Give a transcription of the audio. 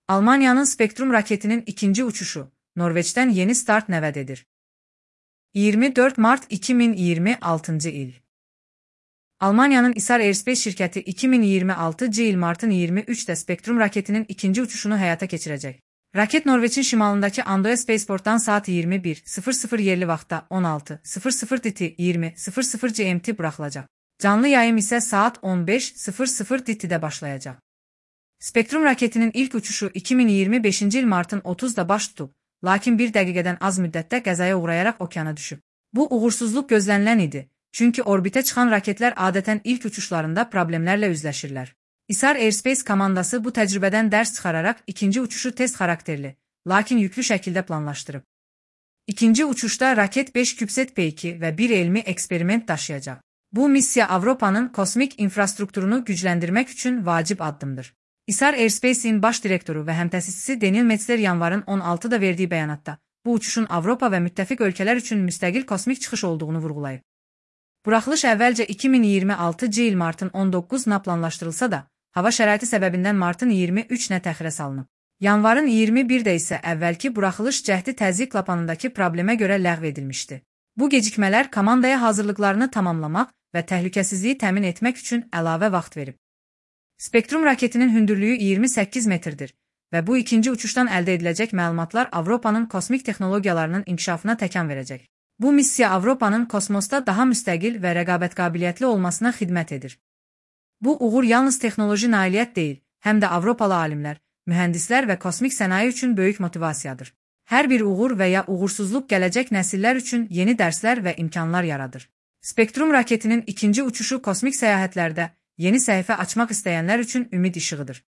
Almaniyanın Spektrum raketinin ikinci uçuşu, Norveç'ten yeni start nəvəd 24 Mart 2026 il. Almaniyanın İsar Aerospace şirkəti 2026 il Mart'ın 23'də Spektrum raketinin ikinci uçuşunu həyata keçirəcək. Raket Norveç'in şimalındakı Andoya Spaceport'tan saat 21:00 yerli vaxtda 16:00 DT 20:00 GMT buraxılacaq. Canlı yayım isə saat 15:00 DT-də başlayacaq. Spektrum raketinin ilk uçuşu 2025 il Mart'ın 30'da baş tutub, lakin bir dəqiqədən az müddətdə qəzaya uğrayaraq okeana düşüb. Bu uğursuzluq gözlənilən idi, çünki orbitə çıxan raketlər adətən ilk uçuşlarında problemlərlə üzləşirlər. İsar Aerospace komandası bu təcrübədən dərs çıxararaq ikinci uçuşu test xarakterli, lakin yüklü şəkildə planlaşdırıb. İkinci uçuşda raket 5 CubeSat P2 və bir elmi eksperiment daşıyacaq. Bu missiya Avropanın kosmik infrastrukturunu gücləndirmək üçün vacib addımdır. İsar Aerospace'in baş direktoru və həmtəsisçisi Daniel Metzler yanvarın 16'da verdiyi bəyanatda bu uçuşun Avropa və müttəfiq ölkələr üçün müstəqil kosmik çıxış olduğunu vurğulayıb. Buraxılış əvvəlcə 2026 il Mart'ın 19'na planlaşdırılsa da, hava şəraiti səbəbindən Mart'ın 23'nə təxirə salınıb. Yanvarın 21'də isə əvvəlki buraxılış cəhdi təzyiq klapanındakı problemə görə ləğv edilmişdi. Bu gecikmələr komandaya hazırlıqlarını tamamlamaq və təhlükəsizliyi təmin etmək üçün əlavə vaxt verib. Spektrum raketinin hündürlüyü 28 metrdir və bu ikinci uçuşdan əldə ediləcək məlumatlar Avropanın kosmik texnologiyalarının inkişafına təkan verəcək. Bu missiya Avropanın kosmosda daha müstəqil və rəqabət qabiliyyətli olmasına xidmət edir. Bu uğur yalnız texnoloji nailiyyət deyil, həm də Avropalı alimlər, mühəndislər və kosmik sənaye üçün böyük motivasiyadır. Hər bir uğur və ya uğursuzluq gələcək nəsillər üçün yeni dərslər və imkanlar yaradır. Spektrum raketinin ikinci uçuşu kosmik səyahətlərdə yeni səhifə açmaq istəyənlər üçün ümid işığıdır.